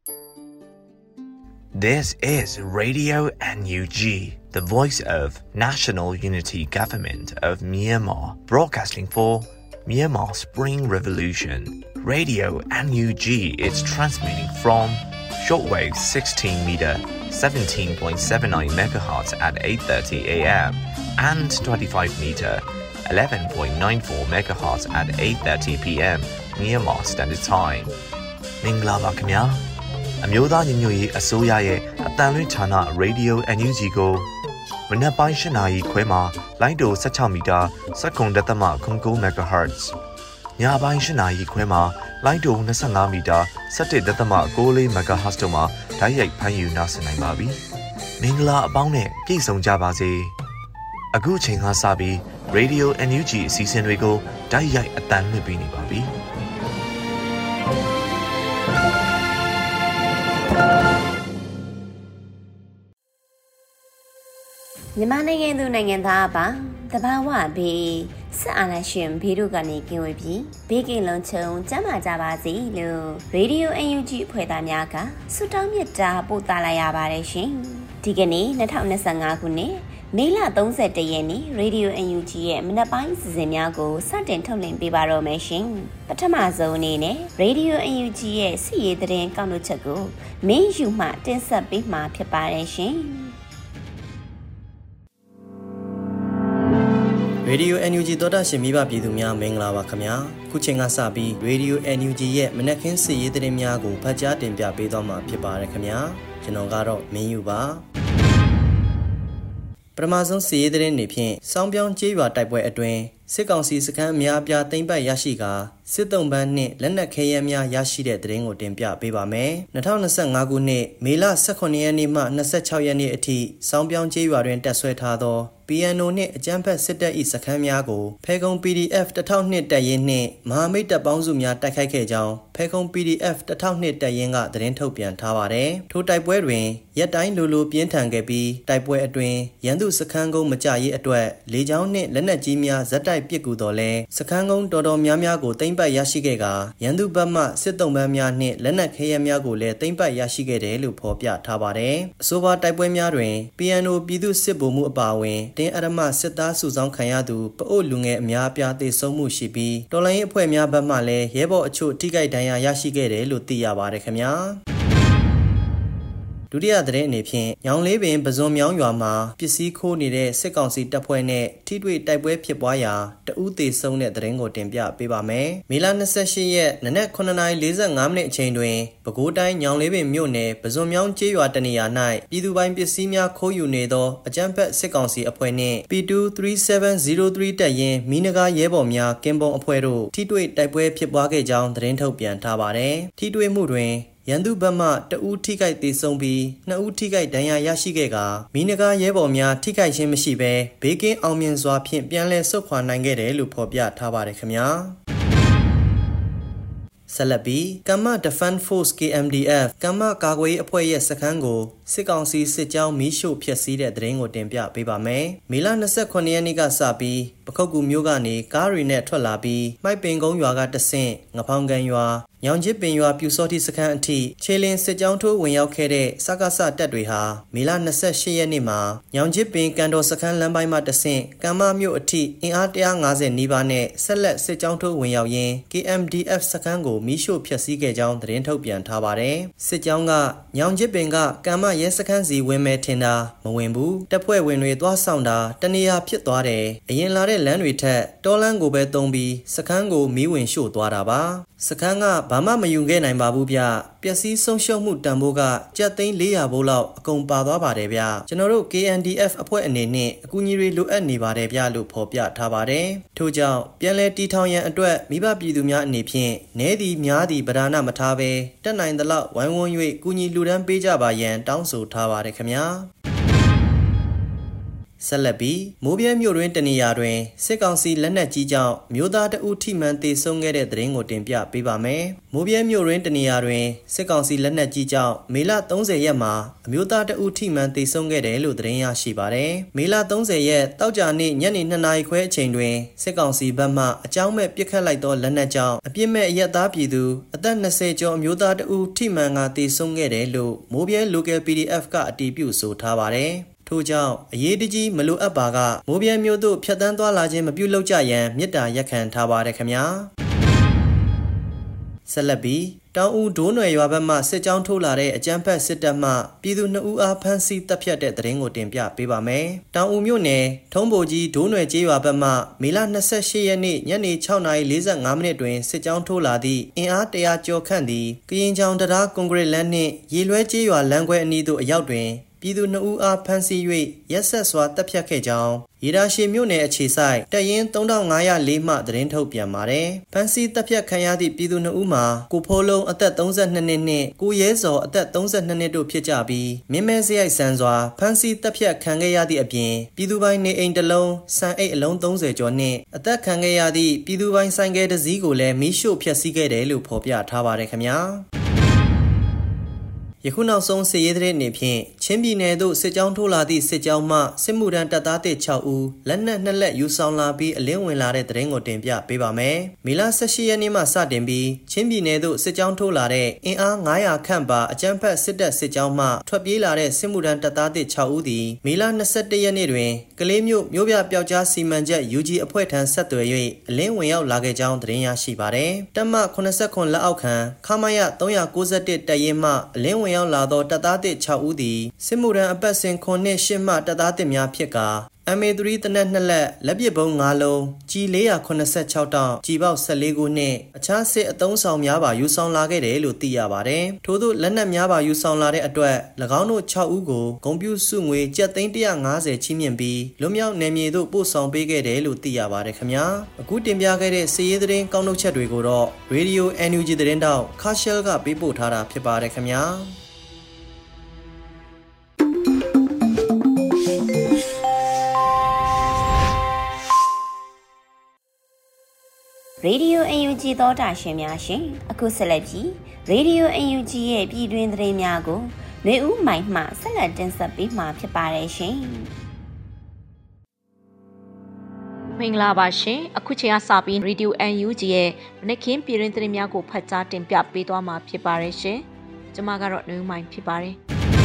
This is Radio NUG, the voice of National Unity Government of Myanmar, broadcasting for Myanmar Spring Revolution. Radio NUG is transmitting from shortwave 16 meter 17.79 MHz at 8:30 a.m. and 25 meter 11.94 MHz at 8:30 p.m. Myanmar Standard Time. မင်္ဂလာပါခင်ဗျာအမျိုးသားညီညွတ်ရေးအစိုးရရဲ့အတန်လွင့်ဌာန Radio NUG ကိုမနက်ပိုင်း8 နာရီခွဲမှာလိုင်းတို16မီတာ7.9 MHz ညပိုင်း8 နာရီခွဲမှာလိုင်းတို25မီတာ17.6 MHz တို့မှာဓာတ်ရိုက်ဖမ်းယူနိုင်နိုင်ပါပြီမင်္ဂလာအပေါင်းနဲ့ပြည့်စုံကြပါစေအခုချိန်ကစပြီး Radio NUG အစီအစဉ်တွေကိုဓာတ်ရိုက်အတန်လွှင့်ပေးနေပါပြီမြန်မာနိုင်ငံသူနိုင်ငံသားပါတဘာဝဘေးဆက်အာဏာရှင်ဘေးတို့ကနေကင်းဝေးပြီးဘေးကင်းလုံခြုံကျန်းမာကြပါစေလို့ Radio NUG အဖွဲ့သားများကဆုတောင်းမြတ်တာပို့သလိုက်ရပါတယ်ရှင်ဒီကနေ့2025ခုနှစ်မေလ31ရက်နေ့ Radio NUG ရဲ့မနက်ပိုင်းအစီအစဉ်များကိုစတင်ထုတ်လွှင့်ပေးပါတော့မယ်ရှင်ပထမဆုံးအနေနဲ့ Radio NUG ရဲ့စီရေးသတင်းကောက်နှုတ်ချက်ကိုမင်းယူမှတင်ဆက်ပေးမှာဖြစ်ပါတယ်ရှင် Radio NUG သောတာရှင်မိဘပြည်သူများမင်္ဂလာပါခင်ဗျာခုချိန်ကစပြီး Radio NUG ရဲ့မနက်ခင်းစီရေးသတင်းများကိုဖတ်ကြားတင်ပြပေးသွားမှာဖြစ်ပါတယ်ခင်ဗျာကျွန်တော်ကတော့မင်းယူပါပထမဆုံးစီရေးသတင်းတွေဖြင့်စောင်းပြောင်းကျေးရွာတိုက်ပွဲအတွင်းစစ်ကောင်စီစခန်းအများအပြားသိမ်းပိုက်ရရှိကာစစ်တုံးပန်းနှင့်လက်နက်ခဲယမ်းများရရှိတဲ့သတင်းကိုတင်ပြပေးပါမယ်2025ခုနှစ်မေလ18ရက်နေ့မှ26ရက်နေ့အထိစောင်းပြောင်းကျေးရွာတွင်တပ်ဆွဲထားသောPNO နှင့်အကြမ်းဖက်စစ်တပ်၏စခန်းများကိုဖဲခုံ PDF 1002တပ်ရင်းနှင့်မဟာမိတ်တပ်ပေါင်းစုများတိုက်ခိုက်ခဲ့ကြောင်းဖဲခုံ PDF 1002တပ်ရင်းကသတင်းထုတ်ပြန်ထားပါတယ်။ထိုတိုက်ပွဲတွင်ရက်တိုင်းလိုပြင်းထန်ခဲ့ပြီးတိုက်ပွဲအတွင်းရန်သူစခန်းကုန်းမကြရေးအတွက်လေကြောင်းနှင့်လက်နက်ကြီးများဇက်တိုက်ပစ်ကူတော်လဲစခန်းကုန်းတော်တော်များများကိုသိမ်းပိုက်ရရှိခဲ့ကာရန်သူဘက်မှစစ်တုံးပန်းများနှင့်လက်နက်ခဲယမ်းများကိုလည်းသိမ်းပိုက်ရရှိခဲ့တယ်လို့ဖော်ပြထားပါတယ်။အဆိုပါတိုက်ပွဲများတွင် PNO ပြည်သူစစ်ဗိုလ်မှူးအပါအဝင်တင်းအရမစစ်သားစုဆောင်ခံရသူပအို့လူငယ်အများအပြားသေဆုံးမှုရှိပြီးတော်လိုင်းရေးအဖွဲ့များဘက်မှလည်းရဲဘော်အချို့ထိခိုက်ဒဏ်ရာရရှိခဲ့တယ်လို့သိရပါတယ်ခင်ဗျာဒုတိယသတင်းအနေဖြင့်ညောင်လေးပင်ပဇွန်မြောင်းရွာမှာပစ္စည်းခိုးနေတဲ့စစ်ကောင်စီတပ်ဖွဲ့နဲ့ထိတွေ့တိုက်ပွဲဖြစ်ပွားရာတဦးသေဆုံးတဲ့သတင်းကိုတင်ပြပေးပါမယ်။မေလ28ရက်နနက်9:45မိနစ်အချိန်တွင်ပဲခူးတိုင်းညောင်လေးပင်မြို့နယ်ပဇွန်မြောင်းကျေးရွာတနေရာ၌ပြည်သူပိုင်ပစ္စည်းများခိုးယူနေသောအကြမ်းဖက်စစ်ကောင်စီအဖွဲ့နှင့် P23703 တပ်ရင်းမီးနဂါရဲဘော်များကင်းပုံအဖွဲ့တို့ထိတွေ့တိုက်ပွဲဖြစ်ပွားခဲ့ကြောင်းသတင်းထုတ်ပြန်ထားပါတယ်။ထိတွေ့မှုတွင်ရန်သူဘက်မှတဦးထိခိုက်သေဆုံးပြီး2ဦးထိခိုက်ဒဏ်ရာရရှိခဲ့ကာမီးနဂါရဲဘော်များထိခိုက်ခြင်းမရှိဘဲဘေးကင်းအောင်မြင်စွာဖြင့်ပြန်လည်ဆုတ်ခွာနိုင်ခဲ့တယ်လို့ဖော်ပြထားပါတယ်ခင်ဗျာဆက်လက်ပြီးကမ္မ Defense Force KMDF ကမ္မကာကွယ်ရေးအဖွဲ့ရဲ့စခန်းကိုစစ်ကောင်စီစစ်ကြောင်းမီးရှို့ဖျက်ဆီးတဲ့သတင်းကိုတင်ပြပေးပါမယ်။မေလ29ရက်နေ့ကစပြီးပခုတ်ကူမြို့ကနေကားတွေနဲ့ထွက်လာပြီးမိုက်ပင်ကုန်းရွာကတဆင့်ငဖောင်ကန်ရွာညောင်ချစ်ပင်ရွာပြူစောတိစခန်းအထိခြေလင်းစစ်ကြောင်းထိုးဝင်ရောက်ခဲ့တဲ့စကစတပ်တွေဟာမေလ28ရက်နေ့မှာညောင်ချစ်ပင်ကန်တော်စခန်းလမ်းပိုင်းမှာတဆင့်ကမ္မမြို့အထိအင်အား150နီးပါးနဲ့ဆက်လက်စစ်ကြောင်းထိုးဝင်ရောက်ရင်း KMDF စခန်းကိုမီးရှို့ဖျက်ဆီးခဲ့ကြောင်းသတင်းထုတ်ပြန်ထားပါတယ်။စစ်ကြောင်းကညောင်ချစ်ပင်ကကမ္မရဲစခန်းစီဝင်မဲ့ထင်တာမဝင်ဘူးတပ်ဖွဲ့ဝင်တွေသွားဆောင်တာတနေရာဖြစ်သွားတယ်အရင်လာတဲ့လမ်းတွေထက်တောလမ်းကိုပဲတုံးပြီးစခန်းကိုမီးဝင်ရှို့သွားတာပါစခန်းကဘာမှမယူခဲ့နိုင်ပါဘူးဗျပျက်စီးဆုံးရှုံးမှုတန်ဖိုးကကျပ်သိန်း400ဘိုးလောက်အကုန်ပါသွားပါတယ်ဗျကျွန်တော်တို့ KNDF အဖွဲ့အနေနဲ့အကူအညီတွေလိုအပ်နေပါတယ်ဗျလို့ဖော်ပြထားပါတယ်ထို့ကြောင့်ပြန်လည်တီထောင်ရန်အတွက်မိဘပြည်သူများအနေဖြင့်နဲသည်များသည်ဗဒါနမထားဘဲတက်နိုင်သလောက်ဝိုင်းဝန်း၍ကူညီလှူဒန်းပေးကြပါရန်တောင်းဆိုထားပါတယ်ခင်ဗျာဆက်လက်ပြီးမိုးပြဲမြို့တွင်တနေရာတွင်စစ်ကောင်စီလက်နက်ကြီးကြောင့်မြို့သားတအုပ်ထိမှန်သေဆုံးခဲ့တဲ့သတင်းကိုတင်ပြပေးပါမယ်။မိုးပြဲမြို့တွင်တနေရာတွင်စစ်ကောင်စီလက်နက်ကြီးကြောင့်မေလ30ရက်မှာအမျိုးသားတအုပ်ထိမှန်သေဆုံးခဲ့တယ်လို့သတင်းရရှိပါတယ်။မေလ30ရက်တောက်ကြနေ့ညနေ2နာရီခွဲအချိန်တွင်စစ်ကောင်စီဘက်မှအကြောင်းမဲ့ပစ်ခတ်လိုက်သောလက်နက်ကြောင့်အပြစ်မဲ့အရက်သားပြည်သူအသက်20ကျော်အမျိုးသားတအုပ်ထိမှန်ကသေဆုံးခဲ့တယ်လို့မိုးပြဲ Local PDF ကအတည်ပြုဆိုထားပါတယ်။ထို့ကြောင့်အရေးတကြီးမလိုအပ်ပါကမိုးပြဲမြို့သို့ဖြတ်တန်းသွားလာခြင်းမပြုလုပ်ကြရန်မြစ်တာရက်ခံထားပါတယ်ခင်ဗျာဆက်လက်ပြီးတောင်ဦးဒိုးနွယ်ရွာဘက်မှစစ်ကြောင်းထိုးလာတဲ့အကြမ်းဖက်စစ်တပ်မှပြည်သူ2ဦးအားဖမ်းဆီးတပ်ဖြတ်တဲ့သတင်းကိုတင်ပြပေးပါမယ်။တောင်ဦးမြို့နယ်ထုံးဘိုကြီးဒိုးနွယ်ကျေးရွာဘက်မှမေလ28ရက်နေ့ညနေ6:45မိနစ်တွင်စစ်ကြောင်းထိုးလာသည့်အင်အား100ကျော်ခန့်သည်ကရင်ချောင်းတရားကွန်ကရစ်လမ်းနှင့်ရေလွှဲကျေးရွာလမ်းခွဲအနီးသို့အရောက်တွင်ပြည်သူ2ဦးအားဖမ်းဆီး၍ရက်ဆက်စွာတပ်ဖြတ်ခဲ့ကြောင်းရေဒါရှည်မြို့နယ်အခြေဆိုင်တပ်ရင်း3504မှသတင်းထုတ်ပြန်ပါတယ်။ဖမ်းဆီးတပ်ဖြတ်ခံရသည့်ပြည်သူ2ဦးမှာကိုဖိုးလုံးအသက်32နှစ်နှင့်ကိုရဲစော်အသက်32နှစ်တို့ဖြစ်ကြပြီးမင်းမဲစရိုက်ဆန်စွာဖမ်းဆီးတပ်ဖြတ်ခံခဲ့ရသည့်အပြင်ပြည်သူပိုင်းနေအိမ်တစ်လုံးစံအိတ်အလုံး30ကျော်နှင့်အသက်ခံခဲ့ရသည့်ပြည်သူပိုင်းဆိုင်ကယ်တစ်စီးကိုလည်းမီးရှို့ဖျက်ဆီးခဲ့တယ်လို့ဖော်ပြထားပါတယ်ခင်ဗျာ။ယခုနောက်ဆုံးစစ်ရေးသတင်းအနေဖြင့်ချင်းပြည်နယ်သို့စစ်ကြောင်းထိုးလာသည့်စစ်ကြောင်းမှစစ်မှုထမ်းတပ်သားသစ်6ဦးလက်နက်2လက်ယူဆောင်လာပြီးအလင်းဝင်လာတဲ့သတင်းကိုတင်ပြပေးပါမယ်။မေလ18ရက်နေ့မှစတင်ပြီးချင်းပြည်နယ်သို့စစ်ကြောင်းထိုးလာတဲ့အင်အား900ခန့်ပါအကြမ်းဖက်စစ်တပ်စစ်ကြောင်းမှထွက်ပြေးလာတဲ့စစ်မှုထမ်းတပ်သားသစ်6ဦးသည်မေလ21ရက်နေ့တွင်ကလေးမြို့မြို့ပြပျောက်ကြားစီမံချက် UG အဖွဲ့ထံဆက်သွယ်၍အလင်းဝင်ရောက်လာခဲ့ကြောင်းသတင်းရရှိပါတယ်။တပ်မ89လက်အောက်ခံခမရ391တပ်ရင်းမှအလင်းဝင်ရောက်လာသောတပ်သားသစ်6ဦးသည်စစ်မှုထမ်းအပတ်စဉ်9နှစ်8မှတပ်သားသစ်များဖြစ်ကာ MA3 တနက်2လက်လက်ပစ်ဗုံး5လုံးကြီး486တောင်ကြီးပေါက်14ခုနှင့်အခြားစစ်အသုံးဆောင်များပါယူဆောင်လာခဲ့တယ်လို့သိရပါတယ်။ထို့သို့လက်နက်များပါယူဆောင်လာတဲ့အတွက်၎င်းတို့6ဦးကိုဂုဏ်ပြုစုငွေကျပ်သိန်း150ချီးမြှင့်ပြီးလွတ်မြောက်နယ်မြေသို့ပို့ဆောင်ပေးခဲ့တယ်လို့သိရပါတယ်ခင်ဗျာ။အခုတင်ပြခဲ့တဲ့စစ်ရေးသတင်းကောက်နှုတ်ချက်တွေကိုတော့ Radio NUG သတင်းတောက်ခါရှယ်ကပေးပို့ထားတာဖြစ်ပါတယ်ခင်ဗျာ။ Radio UNG သောတာရှင်များရှင်အခုဆက်လက်ပြီး Radio UNG ရဲ့ပြည်တွင်းသတင်းများကိုနေဦးမိုင်မှဆက်လက်တင်ဆက်ပေးမှာဖြစ်ပါတယ်ရှင်မင်္ဂလာပါရှင်အခုချိန်ကစပြီး Radio UNG ရဲ့မနက်ခင်းပြည်တွင်းသတင်းများကိုဖတ်ကြားတင်ပြပေးသွားမှာဖြစ်ပါတယ်ရှင်ကျွန်မကတော့နေဦးမိုင်ဖြစ်ပါတယ်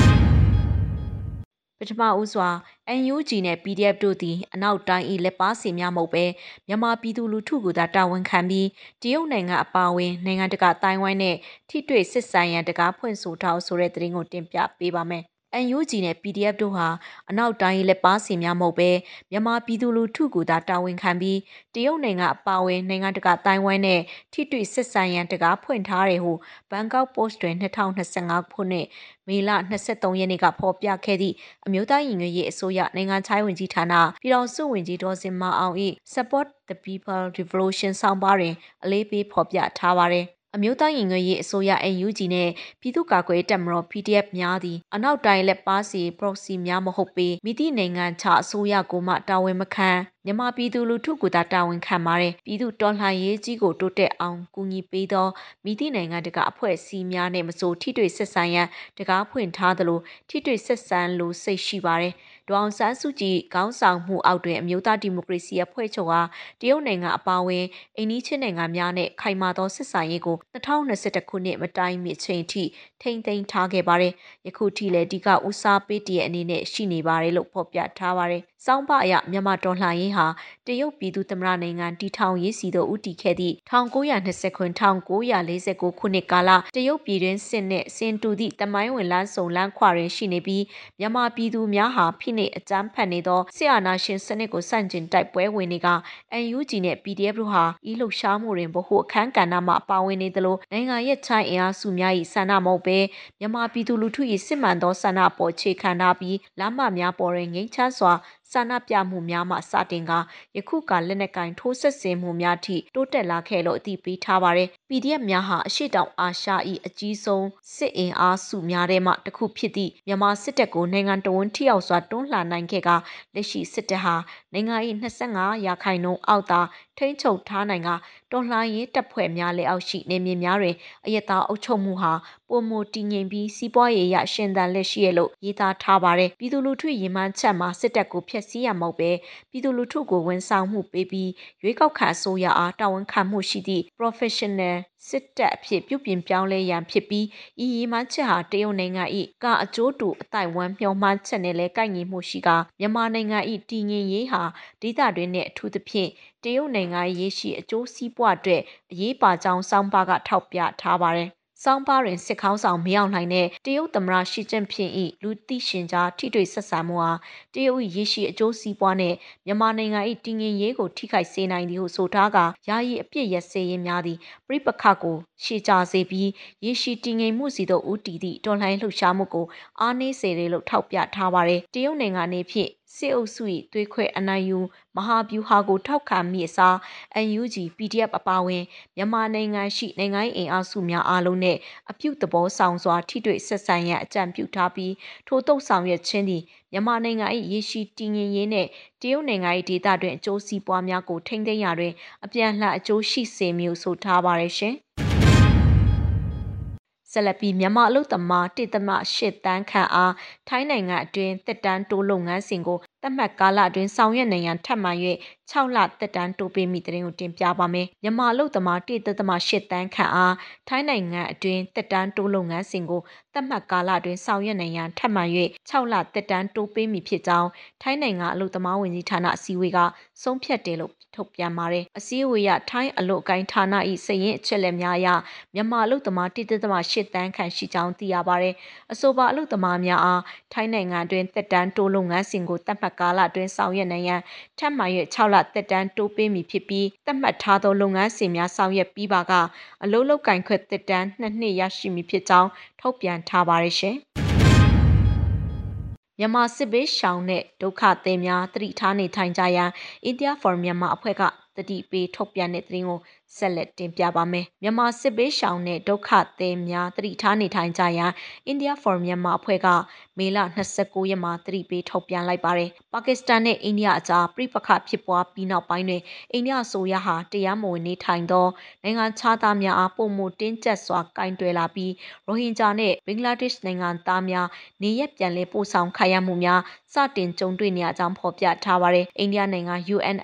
ပထမဦးစွာ NUG နဲ့ PDF တို့သည်အနောက်တိုင်း၏လက်ပါစီများမဟုတ်ပဲမြန်မာပြည်သူလူထုကသာတာဝန်ခံပြီးတရုတ်နိုင်ငံအပါအဝင်နိုင်ငံတကာတိုင်းဝိုင်းနဲ့ထိတွေ့စစ်ဆိုင်ရန်တကားဖွင့်ဆိုထားဆိုတဲ့သတင်းကိုတင်ပြပေးပါမယ်။ NUG နဲ့ PDF တို့ဟာအနောက်တိုင်း၏လက်ပါစီများမဟုတ်ပဲမြန်မာပြည်သူလူထုကသာတာဝန်ခံပြီးတရုတ်နိုင်ငံအပါအဝင်နိုင်ငံတကာတိုင်းဝိုင်းနဲ့ထိတွေ့စစ်ဆိုင်ရန်တကားဖွင့်ထားတယ်ဟုဘန်ကောက်ပို့စ်တွင်2025ခုနှစ်မေလ23ရက်နေ့ကဖော်ပြခဲ့သည့်အမျိုးသားညီညွတ်ရေးအစိုးရနိုင်ငံခြားရေးဝန်ကြီးဌာနပြည်ထောင်စုဝန်ကြီးဒေါ်စင်မာအောင်၏ Support the People Revolution ဆောင်းပါးတွင်အလေးပေးဖော်ပြထားပါသည်အမျိုးသားညီညွတ်ရေးအစိုးရ NUG နဲ့ပြည်သူ့ကာကွယ်ရေးတပ်မတော် PDF များသည်အနောက်တိုင်းလက်ပါစီ proxy များမဟုတ်ပေမိသည့်နိုင်ငံခြားအစိုးရကိုမှတာဝန်မခံမြန်မာပြည်သူလူထုကသာတာဝန်ခံပါတယ်ပြည်သူတော်လှန်ရေးကြီးကိုတိုးတက်အောင်ကူညီပေးသောမိသည့်နိုင်ငံတကာအဖွဲ့အစည်းများနဲ့မဆိုထိတွေ့ဆက်ဆံရန်တကားဖွင့်ထားသလိုထိတွေ့ဆက်ဆံလိုစိတ်ရှိပါတယ်ဒေါအောင်ဆန်းစုကြည်ခေါင်းဆောင်မှုအောက်တွင်အမျိုးသားဒီမိုကရေစီအဖွဲ့ချုပ်အားတရုတ်နိုင်ငံအပါအဝင်အိန္ဒိချင်းနိုင်ငံများနဲ့ခိုင်မာသောဆက်ဆံရေးကို2021ခုနှစ်မတိုင်မီချိန်ထိထိမ့်သိမ်းထားခဲ့ပါတယ်။ယခုထိလည်းဒီကဦးစားပေးတရအနေနဲ့ရှိနေပါတယ်လို့ဖော်ပြထားပါတယ်။စောင်းပါအရမြန်မာတော်လှန်ရေးဟာတရုတ်ပြည်သူ့သမ္မတနိုင်ငံတည်ထောင်ရေးစီသို့ဦးတည်ခဲ့သည့်1920ခု1949ခုနှစ်ကာလတရုတ်ပြည်တွင်းစစ်နှင့်စင်တူသည့်တမိုင်းဝင်လမ်းစုံလမ်းခွာတွင်ရှိနေပြီးမြန်မာပြည်သူများဟာဖိနှိပ်အကြမ်းဖက်နေသောဆရာနာရှင်စနစ်ကိုဆန့်ကျင်တိုက်ပွဲဝင်နေက NUG နဲ့ PDF တို့ဟာဤလှုပ်ရှားမှုတွင်ဗဟုအခန်းကဏ္ဍမှပါဝင်နေသလိုနိုင်ငံရဲ့ချိုင်းအင်အားစုများ၏ဆန္ဒမဟုတ်ဘဲမြန်မာပြည်သူလူထု၏စစ်မှန်သောဆန္ဒပေါ်ခြေခံထားပြီးလမ်းမများပေါ်တွင်ငြိမ်းချမ်းစွာစာနာပြမှုများမှစတင်ကယခုကလက်နက်ကင်ထိုးဆက်ဆင်မှုများထိတိုးတက်လာခဲ့လို့အသိပေးထားပါတယ်။ PDF များဟာအရှိတောင်အာရှ၏အကြီးဆုံးစစ်အင်အားစုများထဲမှတစ်ခုဖြစ်သည့်မြန်မာစစ်တပ်ကိုနိုင်ငံတော်ဝန်ထိရောက်စွာတွန်းလှန်နိုင်ခဲ့ကလက်ရှိစစ်တပ်ဟာနိုင်ငံ၏25%အောက်သာထိန်းချုပ်ထားနိုင်ကတော်လှန်ရေးတပ်ဖွဲ့များလက်အောက်ရှိနေမြေများတွင်အယက်သားအုပ်ချုပ်မှုဟာပုံမတည်ငြိမ်ပြီးစီးပွားရေးရရှင်သန်လက်ရှိရလို့ရေးသားထားပါတယ်။ပြည်သူလူထုရည်မှန်းချက်မှာစစ်တပ်ကိုဖျက်ဆီးရမဟုတ်ပဲပြည်သူလူထုကိုဝန်ဆောင်မှုပေးပြီးရွေးကောက်ခံအစိုးရအားတာဝန်ခံမှုရှိသည့် professional စစ်တပ်အဖြစ်ပြုပြင်ပြောင်းလဲရန်ဖြစ်ပြီးဤရည်မှန်းချက်ဟာတရုတ်နိုင်ငံ၏ကအကျိုးတူအတိုင်ဝမ်မျှော်မှန်းချက်နဲ့လည်းကိုက်ညီမှုရှိကမြန်မာနိုင်ငံ၏တည်ငြိမ်ရေးဟာဒေသတွင်းနဲ့အထူးသဖြင့်တရုတ်နိုင်ငံရေရှိအကျိုးစီးပွားအတွက်အရေးပါကြောင်းစောင်းပါကထောက်ပြထားပါတယ်။စောင်းပါတွင်စစ်ခေါင်းဆောင်မရောက်နိုင်တဲ့တရုတ်သမ္မတရှီကျင့်ဖျင်၏လူသိရှင်ကြားထိတွေ့ဆက်ဆံမှုဟာတရုတ်၏ရေရှိအကျိုးစီးပွားနဲ့မြန်မာနိုင်ငံ၏တည်ငြိမ်ရေးကိုထိခိုက်စေနိုင်သည်ဟုဆိုထားကယာယီအပြစ်ရစေရင်းများသည်ပြိပခကိုရှေ့ကျစေပြီးရေရှိတည်ငြိမ်မှုစီသို့ဦးတည်သည့်တော်လှန်လှုပ်ရှားမှုကိုအားနည်းစေတယ်လို့ထောက်ပြထားပါတယ်။တရုတ်နိုင်ငံနေဖြင့်စစ်အုပ်စု၏သွေးခွဲအနိုင်ယူမဟာဗျူဟာကိုထောက်ခံမိအစား NUG PDF အပါအဝင်မြန်မာနိုင်ငံရှိနိုင်ငံရေးအင်အားစုများအားလုံးနဲ့အပြုသဘောဆောင်စွာထိတွေ့ဆက်ဆံရန်အကြံပြုထားပြီးထို့တုတ်ဆောင်ရွက်ခြင်းသည်မြန်မာနိုင်ငံ၏ရေရှိတည်ငြိမ်ရေးနဲ့တရုတ်နိုင်ငံ၏ဒေသတွင်အကျိုးစီးပွားများကိုထိန်းသိမ်းရာတွင်အပြန်အလှန်အကျိုးရှိစေမည်ဟုဆိုထားပါရရှင်။ဆက်လက်ပြီးမြန်မာအလုပ်သမား1.8 တန်းခန့်အားထိုင်းနိုင်ငံအတွင်းတက်တန်းတိုးလုပ်ငန်းစဉ်ကိုသတ်မှတ်ကာလအတွင်းဆောင်ရွက်နိုင်ရန်ထပ်မံ၍6လတက်တန်းတိုးပေးမိတဲ့တင်ကိုတင်ပြပါမယ်။မြန်မာအလုပ်သမား1.8 တန်းခန့်အားထိုင်းနိုင်ငံအတွင်းတက်တန်းတိုးလုပ်ငန်းစဉ်ကိုသတ်မှတ်ကာလအတွင်းဆောင်ရွက်နိုင်ရန်ထပ်မံ၍6လတက်တန်းတိုးပေးမိဖြစ်ကြောင်းထိုင်းနိုင်ငံအလုပ်သမားဝန်ကြီးဌာနအစည်းအဝေးကဆုံးဖြတ်တယ်လို့ထုတ်ပြန်ပါတယ်။အစည်းအဝေးရထိုင်းအလုပ်ကိုင်းဌာန၏စည်ရင်းအချက်လက်များအရမြန်မာအလုပ်သမား1.8 တန်းခန့်ရှိကြောင်းသိရပါတယ်။အဆိုပါအလုပ်သမားများအားထိုင်းနိုင်ငံတွင်တက်တန်းတိုးလုပ်ငန်းစဉ်ကိုသတ်မှတ်ကာလအတွင်းဆောင်ရွက်နိုင်ရန်ထပ်မံ၍6လတက်တန်းတိုးပေးမည်ဖြစ်ပြီးသတ်မှတ်ထားသောလုပ်ငန်းစဉ်များဆောင်ရွက်ပြီးပါကအလုပ်လုပ်ကိုင်ခွင့်တက်တန်း2နှစ်ရရှိမည်ဖြစ်ကြောင်းထုတ်ပြန်ထားပါရရှင်။မြန်မာစစ်ဘေးရှောင်နဲ့ဒုက္ခသည်များတတိထားနေထိုင်ကြရန် India for Myanmar အဖွဲ့ကတတိပေးထုတ်ပြန်တဲ့သတင်းကိုဆက်လက်တင်ပြပါမယ်။မြန်မာစစ်ဘေးရှောင်နဲ့ဒုက္ခသည်များတတိထားနေထိုင်ကြရန် India for Myanmar အဖွဲ့ကမေလ29ရက်မှာတတိပေးထုတ်ပြန်လိုက်ပါတယ်။ပါကစ္စတန်နဲ့အိန္ဒိယအကြားပြိပခဖြစ်ပွားပြီးနောက်ပိုင်းတွင်အိန္ဒိယဆိုရဟာတရားမဝင်နေထိုင်သောနိုင်ငံခြားသားများအားပုံမတင်းကျပ်စွာကင်တွယ်လာပြီးရိုဟင်ဂျာနဲ့ဘင်္ဂလားဒေ့ရှ်နိုင်ငံသားများနေရပ်ပြန်လည်ပို့ဆောင်ခံရမှုများစတင်ကြုံတွေ့နေရကြောင်းဖော်ပြထားပါတယ်။အိန္ဒိယနိုင်ငံ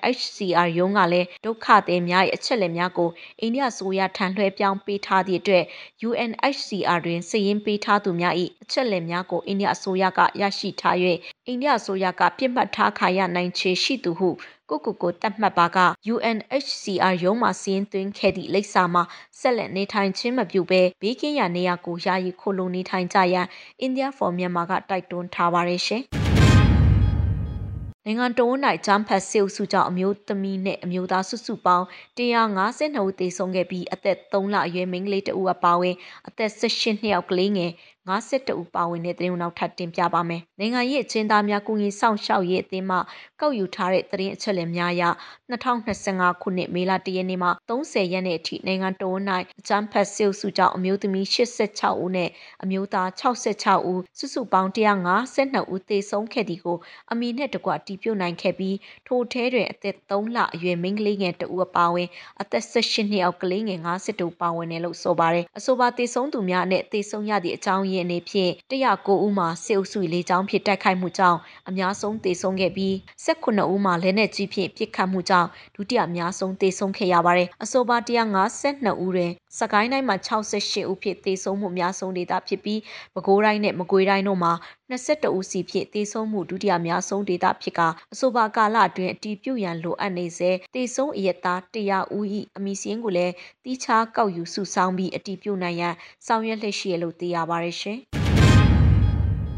UNHCR ရုံးကလည်းဒုက္ခသည်များရဲ့အချက်အလက်များကိုအိန္ဒိယဆိုရထံလွှဲပြောင်းပေးထားသည့်အတွက် UNHCR တွင်စာရင်းပေးထားသူများ၏အချက်အလက်များကိုအိန္ဒိယဆိုရကရရှိထား၍အိန္ဒိယဆိုရကပြစ်မှတ်ထားခါရနိုင်ခြေရှိသူဟုကိုတတ်မှတ်ပါက UNHCR ရုံးမှစီးရင်သွင်းခဲ့သည့်လိပ်စာမှာဆက်လက်နေထိုင်ခြင်းမပြုဘဲဘေးကင်းရာနေရာကိုယာယီခိုလုံနေထိုင်ကြရန် India for Myanmar ကတိုက်တွန်းထားပါရရှင်။နိုင်ငံတော်၌ဂျမ်ဖတ်စစ်အုပ်စုကြောင့်အမျိုးသမီးနဲ့အမျိုးသားစုစုပေါင်း152ဦးသေဆုံးခဲ့ပြီးအသက်3လအရွယ်မိန်းကလေး2ဦးအပါအဝင်အသက်18နှစ်အောက်ကလေးငယ်52ဦးပါဝင်တဲ့သတင်းနောက်ထပ်တင်ပြပါမယ်။နိုင်ငံရေးအကျဉ်းသားများကုညီဆောင်ရှောက်ရေးအသင်းမှကောက်ယူထားတဲ့သတင်းအချက်အလက်များအရ2025ခုနှစ်မေလ1ရက်နေ့မှ30ရက်နေ့အထိနိုင်ငံတော်၌ဂျမ်ဖတ်စစ်အုပ်စုကြောင့်အမျိုးသမီး86ဦးနဲ့အမျိုးသား66ဦးစုစုပေါင်း152ဦးသေဆုံးခဲ့သည်ကိုအမည်နဲ့တကွတည်ပြုတ်နိုင်ခဲ့ပြီးထိုထဲတွင်အသက်3လအရွယ်မိန်းကလေးငယ်2ဦးအပါအဝင်အသက်18နှစ်အောက်ကလေးငယ်52ဦးပါဝင်တယ်လို့ဆိုပါတယ်။အဆိုပါသေဆုံးသူများနဲ့သေဆုံးရသည့်အကြောင်းရင်းအနေဖြင့်109ဦးမှာစစ်အုပ်စုလေကြောင်းဖြင့်တိုက်ခိုက်မှုကြောင့်အများဆုံးသေဆုံးခဲ့ပြီး19ဦးမှာလက်နက်ကြီးဖြင့်ပစ်ခတ်မှုကြောင့်ဒုတိယအများဆုံးသေဆုံးခဲ့ရပါတယ်။အဆိုပါ152ဦးတွင်စကိုင်းတိုင်းမှာ68ဦးဖြင့်သေဆုံးမှုအများဆုံးဒေသဖြစ်ပြီးပဲခူးတိုင်းနဲ့မကွေးတိုင်းတို့မှာ22ဦးစီဖြင့်သေဆုံးမှုဒုတိယအများဆုံးဒေသဖြစ်ကအဆိုပါကာလအတွင်းအတည်ပြုရန်လိုအပ်နေစေသေဆုံးအရက်သား100ဦး၏အမည်စာရင်းကိုလည်းတိကျကောက်ယူစုဆောင်းပြီးအတည်ပြုနိုင်ရန်ဆောင်ရွက်လျက်ရှိရလို့သိရပါတယ်ရှင်။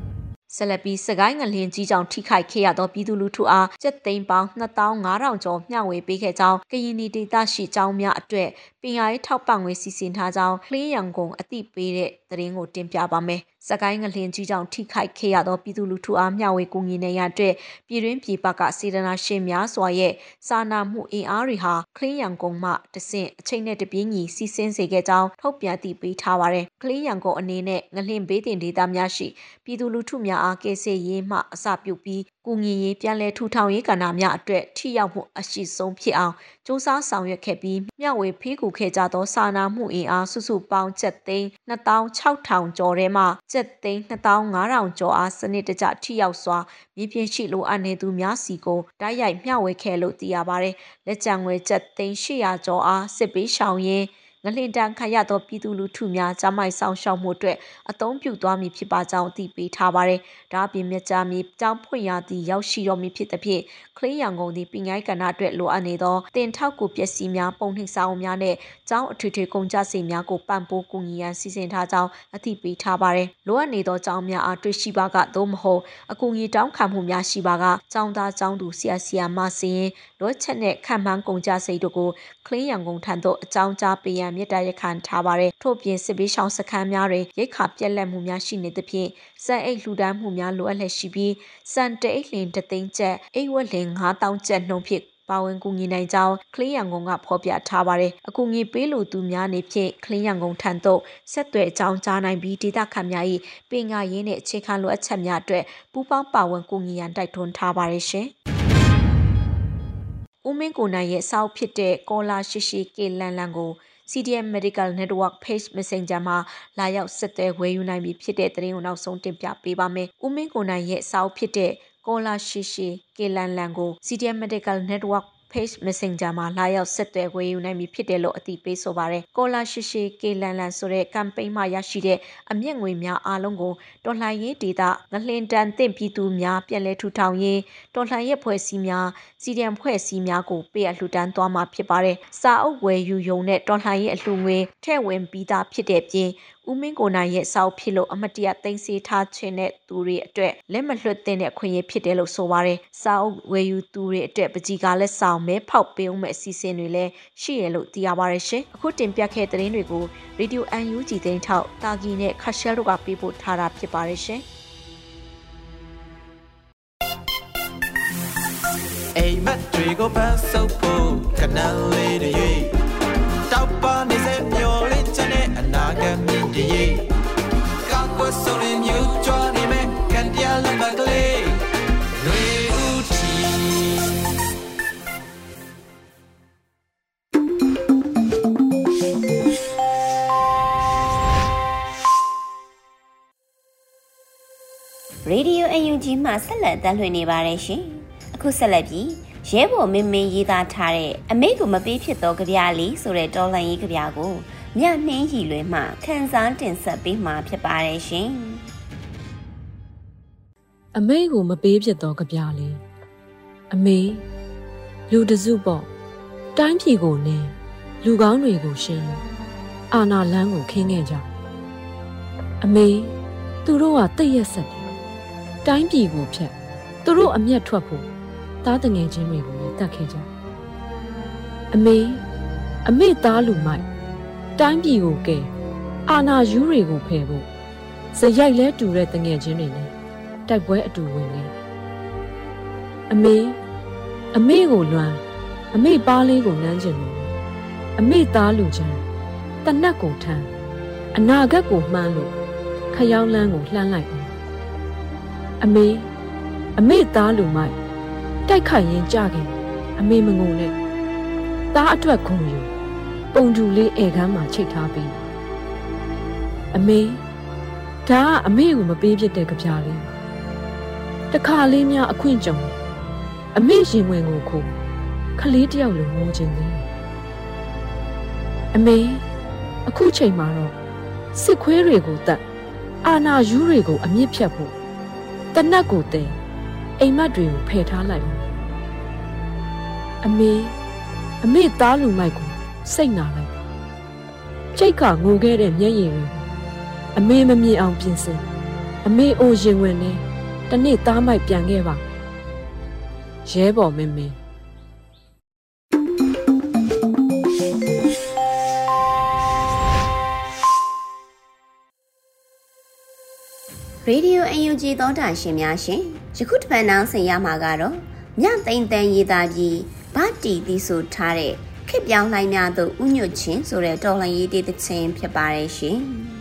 ဆက်လက်ပြီးစကိုင်းငလင်းကြီးကြောင့်ထိခိုက်ခဲ့ရသောပြည်သူလူထုအားကျပ်သိန်းပေါင်း2500ကျော်မျှဝေပေးခဲ့ကြောင်းကရင်ဒေသရှိကျောင်းများအတွက်ပင်ရရေးထောက်ပံ့ငွေစီစဉ်ထားကြောင်းကလေးရန်ကုန်အသိပေးတဲ့သတင်းကိုတင်ပြပါမယ်။စကိုင်းငလင်းကြီးကြောင့်ထိခိုက်ခဲ့ရသောပြည်သူလူထုအားမျှဝေကူညီနေရတဲ့ပြည်တွင်းပြည်ပကစေတနာရှင်များစွာရဲ့စာနာမှုအင်အားတွေဟာကလေးရန်ကုန်မှတဆင့်အချိန်နဲ့တပြေးညီစီစဉ်စေခဲ့ကြောင်းထုတ်ပြန်သိပေးထားပါတယ်။ကလေးရန်ကုန်အနေနဲ့ငလင်းဘေးတင်ဒေသများရှိပြည်သူလူထုများအားကယ်ဆယ်ရေးမှအစပြုပြီးကူညီရေးပြန်လည်ထူထောင်ရေးကဏ္ဍများအတွက်ထိရောက်မှုအရှိဆုံးဖြစ်အောင်စ조사ဆောင်ရွက်ခဲ့ပြီးမျှဝေဖေးကူခဲ့ကြသောစာနာမှုအင်အားစုစုပေါင်းကျပ်သိန်း26,000ကျော်ထဲမှကျပ်သိန်း25,000ကျော်အားစနစ်တကျထိရောက်စွာမြေပြင်ရှိလိုအပ်နေသူများစီကိုတိုက်ရိုက်မျှဝေခဲ့လို့သိရပါတယ်။လက်ကျန်ငွေကျပ်သိန်း800ကျော်အားစစ်ပေးရှောင်ရင်းငလင်တန်ခရသောပြည်သူလူထုများကြားမိုက်ဆောင်ရှောက်မှုအတွက်အသုံးပြုသွားမည်ဖြစ်ပါကြောင်းသိပေးထားပါတယ်။ဒါအပြင်မြကြမီတောင်းဖွင့်ရသည့်ရောက်ရှိတော်မူဖြစ်သဖြင့်ကလေးရန်ကုန်သည်ပညာရေးကဏ္ဍအတွက်လိုအပ်နေသောတင်ထောက်ကူပစ္စည်းများပုံနှိပ်စာအုပ်များနဲ့ကျောင်းအထွေထွေကုန်ကျစရိတ်များကိုပံ့ပိုးကူညီရန်စီစဉ်ထားကြောင်းအသိပေးထားပါတယ်။လိုအပ်နေသောကျောင်းများအားတွေ့ရှိပါကသို့မဟုတ်အကူအညီတောင်းခံမှုများရှိပါကကျောင်းသားကျောင်းသူဆရာမစီရင်လိုချက်နဲ့ခံမှန်းကုန်ကျစရိတ်တို့ကိုကလေးရန်ကုန်ထံသို့အကြောင်းကြားပေးရန်မြစ်တာရခံထားပါတယ်။ထို့ပြင်စစ်ပေးရှောင်စခန်းများတွင်ရိတ်ခါပြက်လက်မှုများရှိနေသဖြင့်စံအိတ်လှူဒန်းမှုများလိုအပ်လျက်ရှိပြီးစံတအိတ်လင်3သိန်းကျပ်အိတ်ဝက်လင်9000ကျပ်နှုန်းဖြင့်ပါဝင်ကူညီနိုင်ကြောင်းကလေးရန်ကုန်ကဖော်ပြထားပါတယ်။အကူအညီပေးလိုသူများနေဖြင့်ကလေးရန်ကုန်ထံသို့ဆက်သွယ်အကြောင်းကြားနိုင်ပြီးဒေသခံများ၏ပညာရေးနှင့်အခြေခံလိုအပ်ချက်များအတွက်ပူးပေါင်းပါဝင်ကူညီရန်တိုက်တွန်းထားပါတယ်ရှင်။ဦးမင်းကိုနိုင်ရဲ့စောက်ဖြစ်တဲ့ကောလာရှိရှိကေလန်လန်ကို CDM Medical Network Page Messenger မှာလာရောက်ဆက်သွယ်ဝယ်ယူနိုင်ပြီဖြစ်တဲ့သတင်းကိုနောက်ဆုံးတင်ပြပေးပါမယ်။ဦးမင်းကိုနိုင်ရဲ့စောက်ဖြစ်တဲ့ကောလာရှိရှိကေလန်လန်ကို CDM Medical Network Page Messenger မှာလာရောက်ဆက်သွယ်ဝယ်ယူနိုင်ပြီဖြစ်တယ်လို့အသိပေးဆိုပါရယ်ကောလာရှိရှိကေလန်လန်ဆိုတဲ့ campaign မှာရရှိတဲ့အမြင့်ငွေများအားလုံးကိုတော်လှန်ရေးဒေသငလင်တန်တင့်ပြည်သူများပြန်လည်ထူထောင်ရေးတော်လှန်ရေးဖွဲ့စည်းများစီဒီအမ်ဖွဲ့စည်းများကိုပေးအပ်လှူဒန်းသွားမှာဖြစ်ပါတယ်စာအုပ်ဝယ်ယူရုံနဲ့တော်လှန်ရေးအလှူငွေထည့်ဝင်ပြီးသားဖြစ်တဲ့ပြင်ဦးမင်းကိုနိုင်ရဲ့စောက်ဖြစ်လို့အမတရားသိမ်းဆည်းထားခြင်းတဲ့သူတွေအတွက်လက်မလွှတ်တဲ့အခွင့်အရေးဖြစ်တယ်လို့ဆိုပါရယ်စာအုပ်ဝယ်ယူသူတွေအတွက်ပကြီးကလည်းစောင်းမဲဖောက်ပေးအောင်မဲ့အစီအစဉ်တွေလည်းရှိရလို့သိရပါရယ်ရှင်အခုတင်ပြခဲ့တဲ့သတင်းတွေကို Radio UNG သတင်းထောက်တာဂီနဲ့ခါရှယ်တို့ကပေးပို့ထားတာဖြစ်ပါရယ်ရှင်အိမ်မက်တွေကိုပန်းစုပ်ဖို့ခဏလေးတည်းတောက်ပါနေစေမျောလေးချင်တဲ့အနာဂတ်မြင့်တည်းကောက်ွယ်ဆိုရင်မြူကြွနေမဲ့ကန်တရားလမ်းမကလေးလွေဦးချီရေဒီယို UNG မှာဆက်လက်တင်လွှင့်နေပါတယ်ရှင်အခုဆက်လက်ပြီးရဲဘော်မင်းမင်းရေးသားထားတဲ့အမေကိုမပေးဖြစ်သောကြပြလေးဆိုတဲ့တော်လှန်ရေးကြပြကိုမြနှင်းရီလွင်မှခန်းစားတင်ဆက်ပေးမှာဖြစ်ပါတယ်ရှင်အမေကိုမပေးဖြစ်သောကြပြလေးအမေလူတစုပေါ့တိုင်းပြည်ကိုနင်းလူကောင်းတွေကိုရှင်းအာနာလန်းကိုခင်းခဲ့ကြအမေသူတို့ကတိတ်ရက်ဆက်တယ်တိုင်းပြည်ကိုဖျက်သူတို့အမျက်ထွက်ဖို့သားတငယ်ချင်းတွေကိုလည်းတတ်ခဲ့ကြအမေသားလူမိုက်တိုင်းပြည်ကိုကဲအာနာယူတွေကိုဖယ်ဖို့စရိုက်လဲတူတဲ့တငယ်ချင်းတွေနဲ့တိုက်ပွဲအတူဝင်နေအမေကိုလွမ်းအမေပါးလေးကိုနမ်းကျင်လို့အမေသားလူချမ်းတနက်ကိုထမ်းအနာဂတ်ကိုမှန်းလို့ခရောင်းလန်းကိုလှမ်းလိုက်အောင်အမေသားလူမိုက်တိုက်ခိုက်ရင်ကြခင်အမေမငုံနဲ့သားအတွက်ခုံယူပုံတူလေးဧကန်းမှာချိတ်ထားပြီးအမေဒါကအမေကိုမပေးဖြစ်တဲ့ကြပြလေးတခါလေးများအခွင့်ကြုံအမေရင်ဝင်ကိုခိုးခလေးတယောက်လိုငိုခြင်းသေးအမေအခုချိန်မှာတော့စစ်ခွေးတွေကိုတတ်အာနာယူတွေကိုအမြင့်ဖြတ်ဖို့တနတ်ကိုတဲအိမ်မက်တွေကိုဖယ်ထားလိုက်အမေသားလူမိုက်ကိုစိတ်နာလိုက်ကြိတ်ကငိုခဲ့တဲ့မျက်ရည်တွေအမေမမြင်အောင်ပြင်ဆင်အမေအိုရင်ဝင်နေတနေ့သားမိုက်ပြန်ခဲ့ပါရဲဘော်မင်းမင်းရေဒီယို UNG သောတာရှင်များရှင်ယခုတစ်ပတ်နောက်ဆင်ရမှာကတော့မြသိမ့်တန်ရေးသားပြီးဗတ်တီသီဆိုထားတဲ့ခစ်ပြောင်းလိုက်များသို့ဥညွတ်ခြင်းဆိုတဲ့တော်လှန်ရေးတေးသချင်းဖြစ်ပါတယ်ရှင်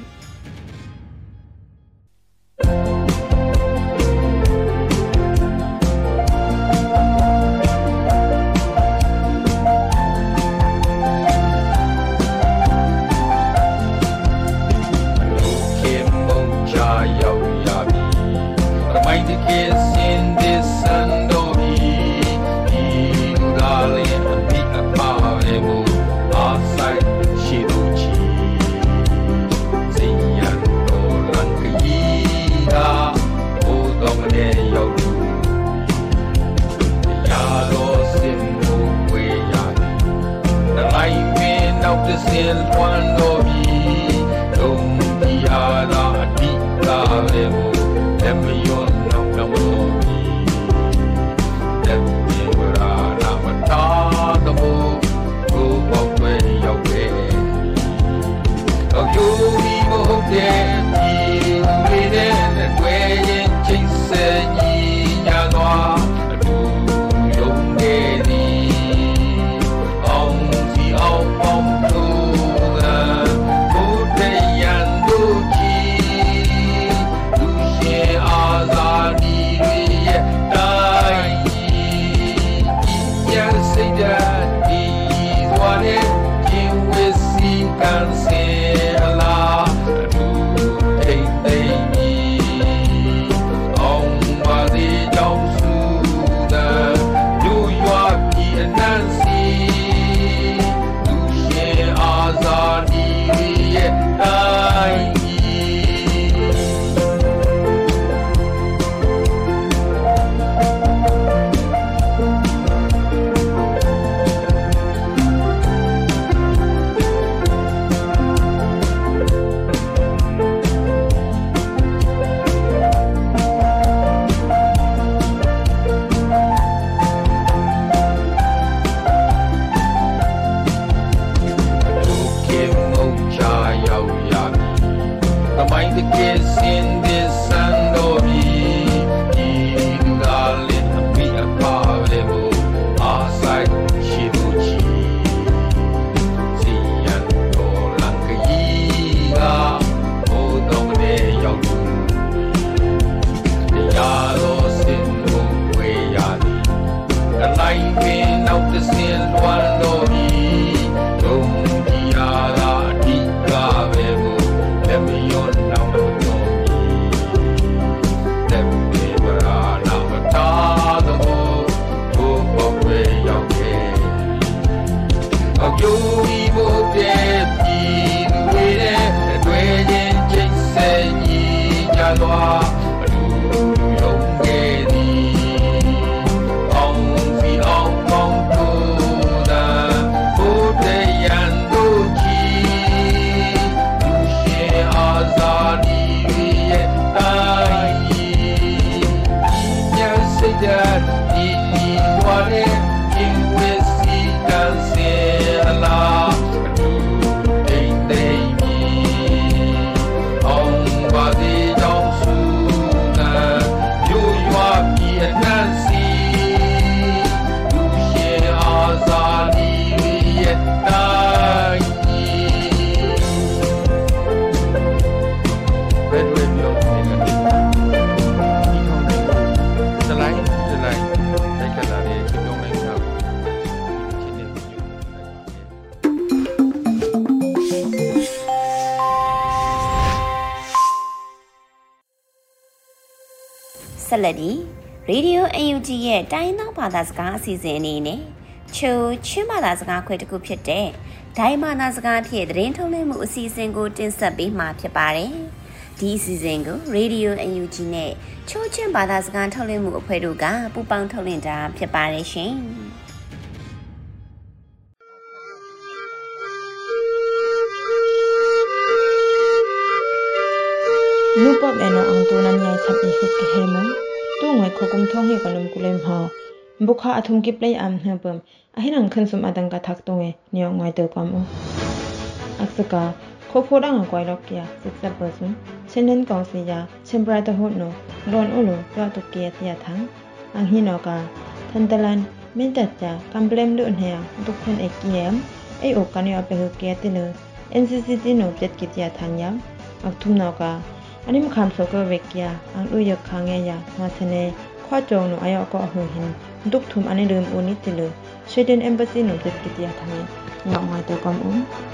ဆက်လက်ပြီးရေဒီယို UNG ရဲ့တိုင်းသားဘာသာစကားအစီအစဉ်အနေနဲ့ချိုချင်းဘာသာစကားခွဲတစ်ခုဖြစ်တဲ့ဒိုင်မာနာစကားဖြင့်သတင်းထုတ်လွှင့်မှုအစီအစဉ်ကိုတင်ဆက်ပေးမှာဖြစ်ပါတယ်။ဒီအစီအစဉ်ကိုရေဒီယို UNG နဲ့ချိုချင်းဘာသာစကားထုတ်လွှင့်မှုအဖွဲ့တို့ကပူးပေါင်းထုတ်လွှင့်တာဖြစ်ပါတယ်ရှင်။လူပပ에너앙도남야이삽이후케헤모 ตู้งวยขกุมท่องเฮกนมกุเลมหอบุคาอธุมกิบเลยอัมเฮเปิมอหินังคันสมอดังกะทักตงเอเนียงวยเตอความอุอักษกาโคโพดังกวยลอกยาสิบเปอร์ซุนเช่นนั้นกองสียาเชมบราตะโหโนรอนอุลุยอตุเกียติยาทังอังหินอกาทันตะลันเมนตัดจากัมเบลมดุนเฮียงตุกเพนเอเกียมไอโอกันยอเปเฮเกียติเลNCCT โนเจ็ดกิจยาทังยามอักทุมนอกาอันนี้มคำโซกเวกยาอังลุยคังเงยามาเสเนข้อจงโนอายอก็หูหินตุกทุมอันนี้เริ่มอุนิติเลสวีเดนเอมบาซีโนเจ็ดกิจยาทังยองมาเตกอม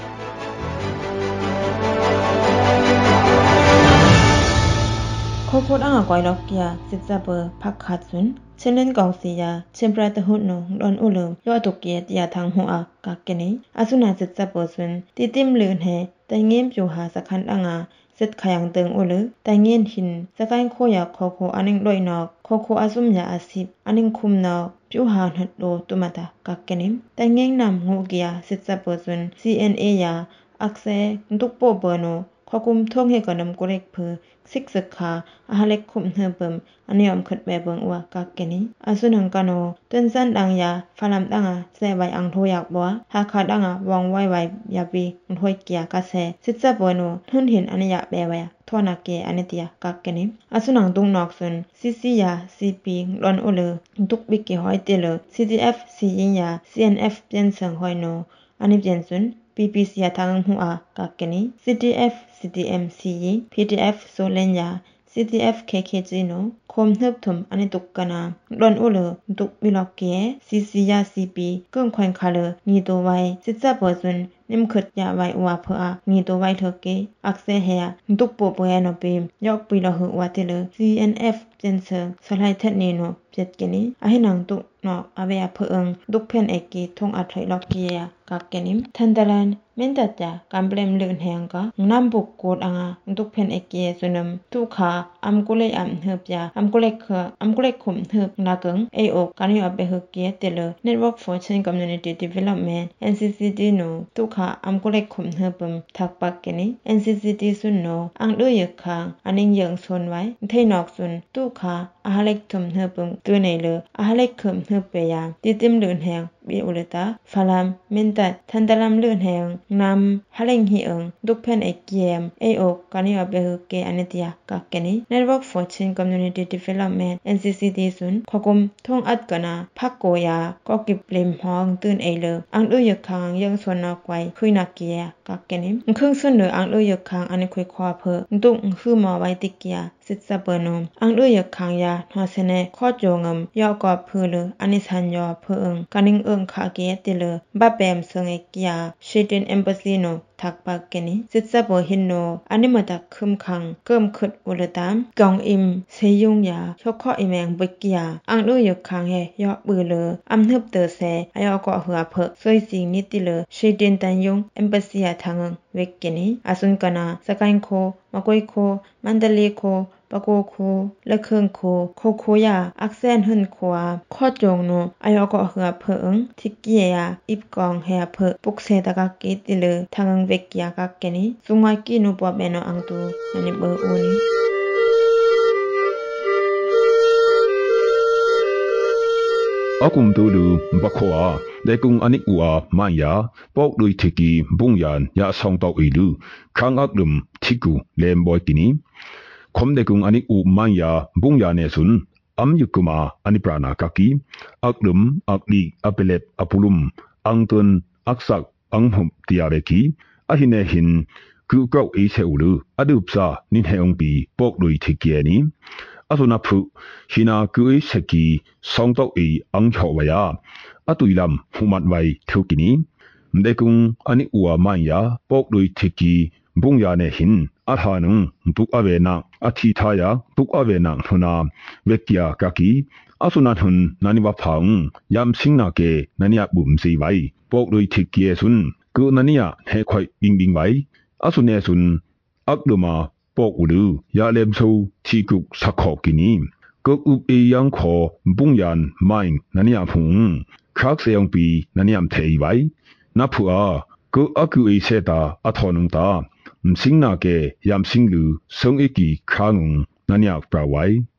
โคโคดังกวยลอกยาสิซาเบอร์พักขัดซุนเช่นนั้นกองสียาเชมปราตะหุนโนดอนอุลมยอตุกเกียติยาทังหัวกากเกเนอาสุนาสิซาเบอร์ซุนติติมลืนเฮแต่เงียบอยู่หาสักคันอ่างาเสร็จขยังเติงอุลแต่เงียนหินสกายโคยาโคโคอันนึงลอยนอกโคโคอาซุมยาอาสิบอันนึงคุมนอกผิวหาหัดโลตุมาตากากเกเนแต่เงียงนำงูเกียสิซาเบอร์ซุน CNA ยาอักเซตุกโปเบอร์โนขอกุมท่องให้กนำกุเล็กเพอสิกสึกขาอาหาเล็กคุมเฮเปิมอันยอมขัดแบบเบิงอวกากเกนี้อาสุนังกาโนต้นสั้นดังยาฟาลัมดังแสไวอังโทอยากบัวหาขาดังวางไว้ยาบีถอยเกียกาแสสิซาบโนทุนเห็นอันยาแบวทอนาเกอันเตียกากเกนี้อาสุนังตุงนอกซุนซีซียาซีปีรอนโอเลตุกบิกเกหอยเตเล CDF ซียิงยา CNF เปลี่ยนเสียงหอยโนอันนี้เปลี่ยนซุนPPC ยาทางหัวกากเกนี้ CTF CTM CE PDF โซเลนยา CTF KKG โนคมเฮิบถมอันนี้ตุกกนาดอนอุเลตุกบิลอกเก CC ยา CP กึ่งควันคาเลนีตัวไวสิซาเปอร์ซุนนิมขดยาไวอวาเพอนีตัวไวเถเกอักเซเฮียตุกโปเปยโนเปมยอกปิลอหวาเตเล CNF เจนเซอร์สไลเทเนโนเจ็ดเกนี้อหินังตุกนอกอเวียเพอิงดุกเพนเอกีทงอัดไหลอกเกียกากเกนิมทันตะลันเมนตัดจากำเบลมเลือนแหงก็น้ำบุกโกดอ่างตุกเพนเอเกียซุนมตุขาอัมกุเลอัมเฮบยาอัมกุเลขุมเฮบนาเกิงเอโอกันยอเปเฮเกียเตเล Network for Change Community Development NCCT โนตุขาอัมกุเลขุมเฮบมทักปักเกนี้ NCCT ซุนโนอังด้วยยคางอันนิงยังซนไว้เทนอกซุนตุขาอาหาเล็กทุมเฮบมตัวในเลอาหาเล็กขุมเฮบเปียติติมเลือนแหงบีอุลตาฟาลามเมนตัดทันตะลัมเลือนแหงนำฮาเลงฮีเอิงดุกเพนเอเกียมเอโอกันยอเบเฮเกอันเตียกากเกนี้ Network for Change Community Development NCCT ซุนขอกุมท่องอัดกนาพักโกยาก็กิบเลมห้องตื่นเอเลอังด้วยยคางยังส่วนนอกไว้คุยนักเกียกากเกนี้ครึ่งซุนเหนืออังด้วยยคางอันคุยควาเพอตุกคือหมอไว้ติเกียสิซาเปอร์โนอังด้วยยคางยาหอเสเนข้อโจงมยอกอบพือเลอันนิสันยอเพอกันิงเอิงคาเกเตเลบับแบมเซงเอเกียสวีเดนเอมบาซีโนทักปากเกนี้สิซาเปอร์ฮินโนอันนี้มาจากคึมคังเกิมขดอุลตามกองอิมเซยุงยาชกข้ออิแมงบิกยาอังด้วยยคางเฮยอบือเลอัมฮึบเตอเซอายอก็หัวเพอซวยสิงนิติเลสวีเดนตันยงเอมบาซีทางเวกเกนี้อาซุนกนาสกายโคมะกวยโคมันเดเลโคปะโกโคและเครื่องโคโคยาอักเซนหึนขวาข้อจงโนอายอก็หัวเพิงทิกเกียอิบกองเฮเพอปุกเซตะกะกิติเลทางเวกยากะเกนี้สุงไวกินุปอเบโนอังตูนันเบออูนี akum tulu bakwa dekung anik wa maya pok dui thiki bungyan ya songtok ilu khang aklum thiku lemboy kini khomdekung anik u maya bungya ne sun amyukuma aniprana kaki aklum akli apelep apulum angtun aksak anghum tiareki ahine hin ku kau e seulu adupsa nin heongpi pok dui thikiani asuna phu hina ku e seki songtok e anghowaya atuilam humat wai thukini mdekung anik u maya pok dui thiki bungya ne hin arhanung tuk avena athi thaya tuk avena thuna vekya kaki asuna thun naniwa phang yam singna ke nania bum si wai pok dui thikye sun ku nania he khoi bing wai asune sun akduma pok ulu ya lem so thikuk sakho kini ko up e yang kho bungyan main nania phung khak seong pi naniam thei wai na phua ko aku e seta athonung ta msingna ke yam singlu song eki khangung nania prawai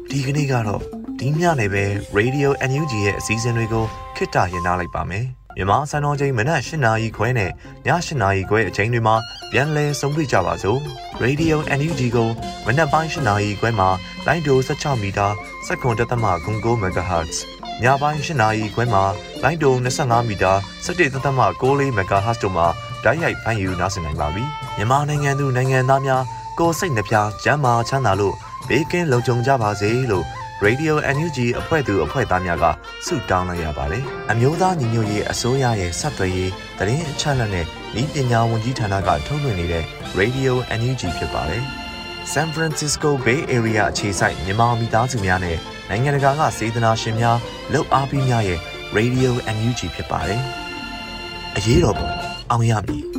ဒီကနေ့ကတော့ဒီညနေပဲ Radio NUG ရဲ့အစည်းအဝေးတွေကိုခਿੱတရနာလိုက်ပါမယ်မြန်မာစံတော်ချိန်မနက်8:00 နာရီခွဲနဲ့ည8:00 နာရီခွဲအချိန်တွေမှာပြန်လည်ဆုံတွေ့ကြပါစို့ Radio NUG ကိုမနက်ပိုင်း8:00 နာရီခွဲမှာလိုင်းဒို16မီတာ7.9 MHz ညပိုင်း8:00 နာရီခွဲမှာလိုင်းဒို25မီတာ17.6 MHz တို့မှာဓာတ်ရိုက်ဖမ်းယူနားဆင်နိုင်ပါပြီမြန်မာနိုင်ငံသူနိုင်ငံသားများကိုယ်စိတ်နှပြကျန်းမာချမ်းသာလို့ဘေးကင်းလုံခြုံကြပါစေလို့ Radio NUG အဖွဲ့သူအဖွဲ့သားများကဆုတောင်းလိုက်ရပါတယ်။အမျိုးသားညီညွတ်ရေးအစိုးရရဲ့စက်သွယ်ရေးသတင်းအချက်အလက်နဲ့ဤပညာဝန်ကြီးဌာနကထုတ်လွှင့်နေတဲ့ Radio NUG ဖြစ်ပါတယ်။ San Francisco Bay Area အခြေစိုက်မြန်မာမိသားစုများနဲ့နိုင်ငံတကာကစေတနာရှင်များလှုပ်အားပေးများရဲ့ Radio NUG ဖြစ်ပါတယ်။အရေးတော်ပုံအောင်ရမည်